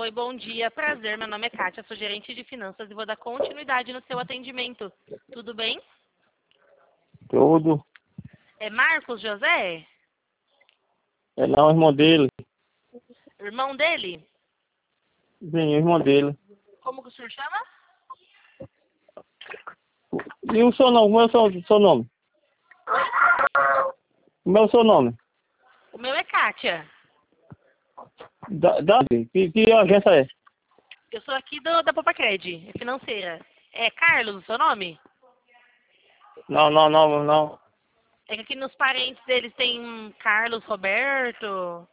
Oi, bom dia. Prazer, meu nome é Kátia, sou gerente de finanças e vou dar continuidade no seu atendimento. Tudo bem? Tudo. É Marcos José? É não, irmão dele. Irmão dele? Sim, irmão dele. Como que o senhor chama? E o seu nome? Como é o seu nome? Como é o seu nome? O meu é Kátia. Que agência é? Eu sou aqui da Popacred, é financeira. É Carlos o seu nome? Não. É que aqui nos parentes deles tem Carlos Roberto.